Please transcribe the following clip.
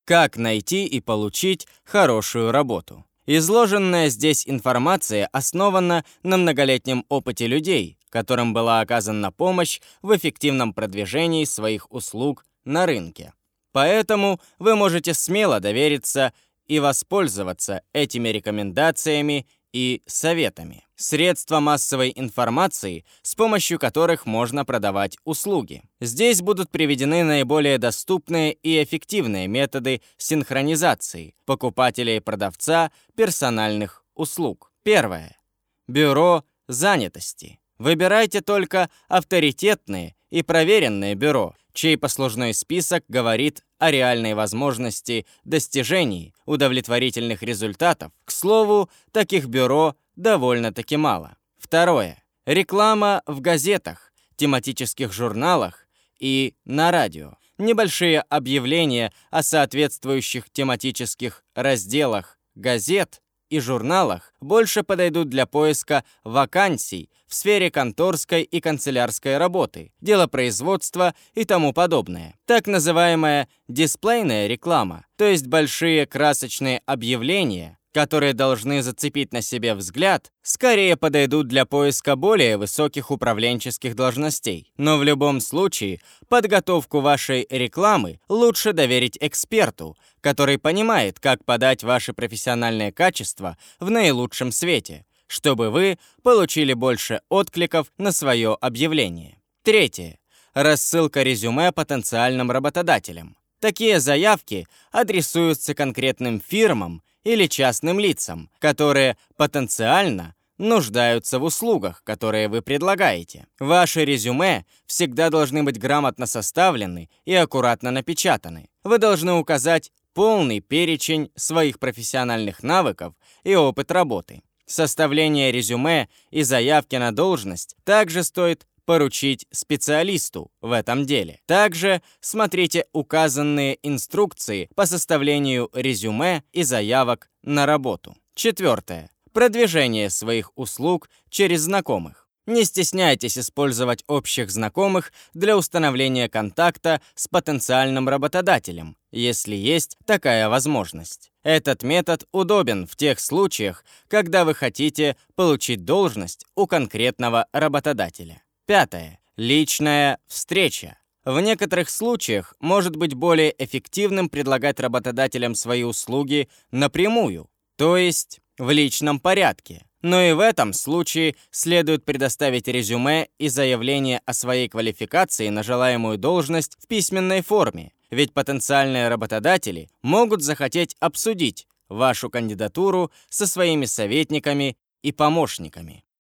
Как найти и получить хорошую работу? Изложенная здесь информация основана на многолетнем опыте людей, которым была оказана помощь в эффективном продвижении своих услуг на рынке. Поэтому вы можете смело довериться и воспользоваться этими рекомендациями и советами. Средства массовой информации, с помощью которых можно продавать услуги. Здесь будут приведены наиболее доступные и эффективные методы синхронизации покупателя и продавца персональных услуг. Первое. Бюро занятости. Выбирайте только авторитетные и проверенные бюро, чей послужной список говорит о реальной возможности достижений удовлетворительных результатов. К слову, таких бюро довольно-таки мало. Второе. Реклама в газетах, тематических журналах и на радио. Небольшие объявления о соответствующих тематических разделах газет и журналах больше подойдут для поиска вакансий в сфере конторской и канцелярской работы, делопроизводства и тому подобное. Так называемая дисплейная реклама, то есть большие красочные объявления, которые должны зацепить на себе взгляд, скорее подойдут для поиска более высоких управленческих должностей. Но в любом случае, подготовку вашей рекламы лучше доверить эксперту, который понимает, как подать ваши профессиональные качества в наилучшем свете, чтобы вы получили больше откликов на свое объявление. Третье. Рассылка резюме потенциальным работодателям. Такие заявки адресуются конкретным фирмам или частным лицам, которые потенциально нуждаются в услугах, которые вы предлагаете. Ваши резюме всегда должны быть грамотно составлены и аккуратно напечатаны. Вы должны указать полный перечень своих профессиональных навыков и опыт работы. Составление резюме и заявки на должность также стоит поручить специалисту в этом деле. Также смотрите указанные инструкции по составлению резюме и заявок на работу. Четвертое. Продвижение своих услуг через знакомых. Не стесняйтесь использовать общих знакомых для установления контакта с потенциальным работодателем, если есть такая возможность. Этот метод удобен в тех случаях, когда вы хотите получить должность у конкретного работодателя. Пятое. Личная встреча. В некоторых случаях может быть более эффективным предлагать работодателям свои услуги напрямую, то есть в личном порядке. Но и в этом случае следует предоставить резюме и заявление о своей квалификации на желаемую должность в письменной форме, ведь потенциальные работодатели могут захотеть обсудить вашу кандидатуру со своими советниками и помощниками.